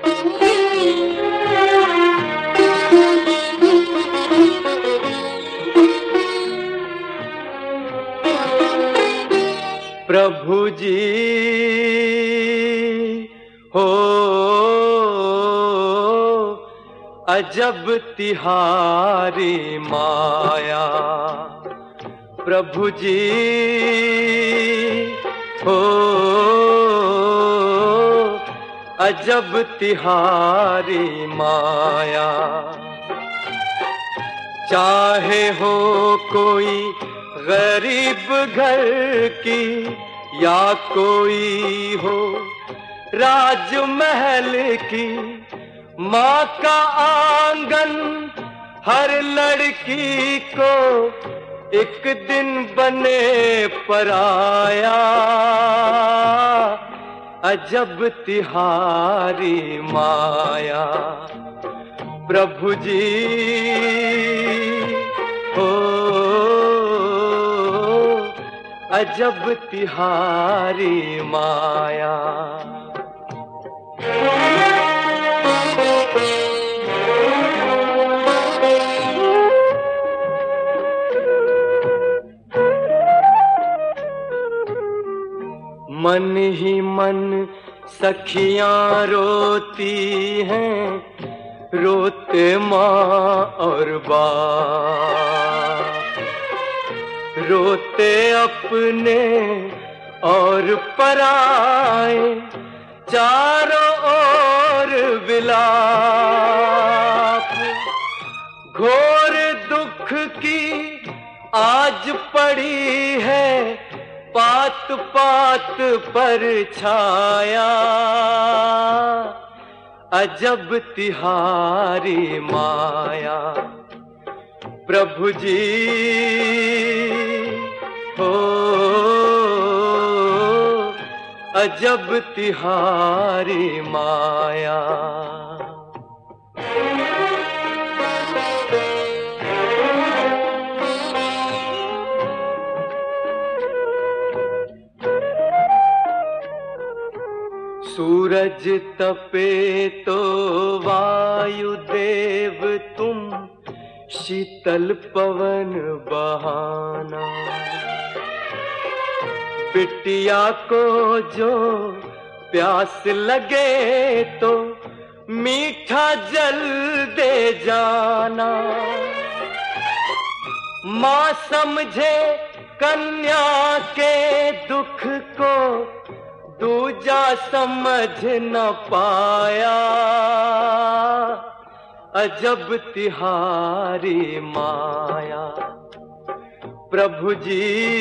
प्रभु जी हो अजब तिहारी माया। प्रभु जी हो अजब तिहारी माया। चाहे हो कोई गरीब घर की या कोई हो राजमहल की, माँ का आंगन हर लड़की को एक दिन बने पराया। अजब तिहारी माया। प्रभु जी हो अजब तिहारी माया। मन ही मन सखियां रोती हैं, रोते माँ और बाप, रोते अपने और पराए, चारों ओर विलाप। घोर दुख की आज पड़ी है पात पात पर छाया। अजब तिहारी माया। प्रभु जी हो अजब तिहारी माया। सूरज तपे तो वायुदेव तुम, शीतल पवन बहाना। बिटिया को जो प्यास लगे तो मीठा जल दे जाना। माँ समझे कन्या के दुख को, दूजा समझ न पाया। अजब तिहारी माया। प्रभु जी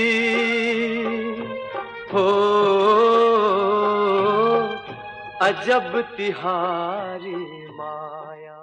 हो अजब तिहारी माया।